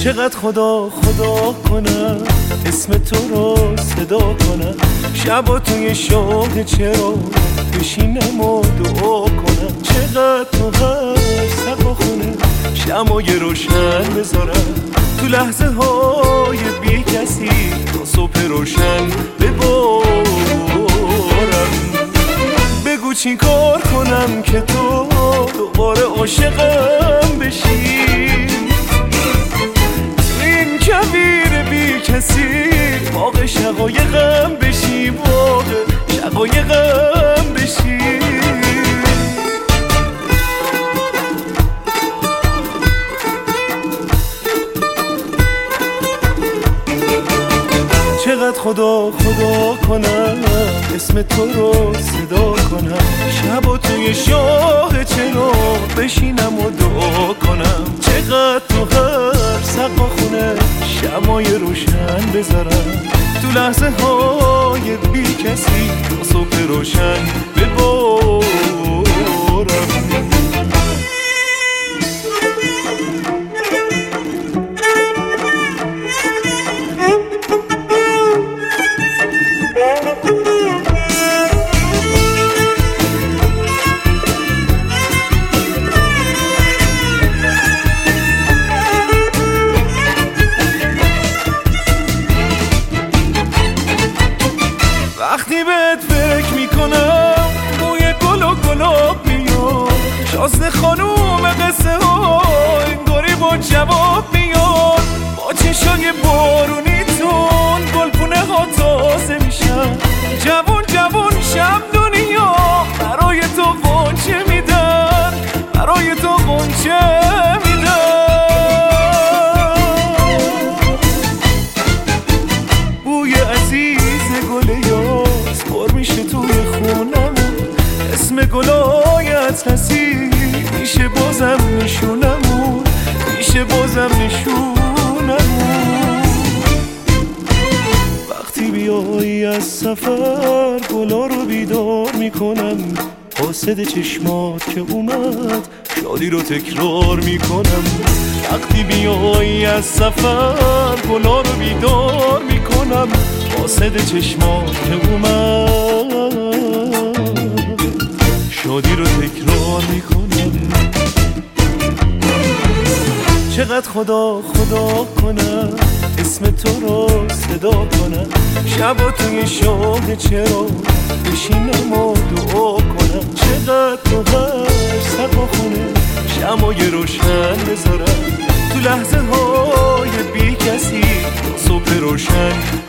چقدر خدا کنم اسم تو رو صدا کنم، شبا توی شوق چرا بشینم و دعا کنم. چقدر تو هر سقاخونه شمای روشن بذارم، تو لحظه های بی کسی تا صبح روشن ببارم. بگو چی کار کنم که تو دوباره عاشقم بشی، این کویر بی کسی باغ شقایقم بشی، باغ شقایقم بشی. چقدر خدا کنم اسم تو رو صدا کنم، شبا توی شاه چراغ بشینم و دعا کنم. چقدر تو هر سقاخونه شمای روشن بذارم، تو لحظه های بی کسی تا صبح روشن ببارم. وقتی بهت فکر میکنم بوی گل و گلاب میاد، شازده خانوم قصه ها انگاری با جواب میاد. با چشای بارونیتون گلپونه ها تازه میشن، جوون شب دنیا برای تو غنچه میدن، برای تو غنچه میدن. بوی عزیز گل یاس پر میشه توی خونمون، اسم گلای اطلسی میشه بازم نشونمون، میشه بازم نشونمون. وقتی بیایی از سفر گلا رو بیدار میکنم، حاسد چشمات که اومد شادی رو تکرار میکنم. وقتی بیایی از سفر گلا رو بیدار میکنم، حاسد چشمات که اومد شادی رو تکرار میکنم. چقدر خدا کنم اسم تو رو صدا کنم، شبا توی شاه چرا بشینم و دعا کنم. چقدر تو هر سقاخونه شمای روشن بذارم، تو لحظه های بی کسی تا صبح روشن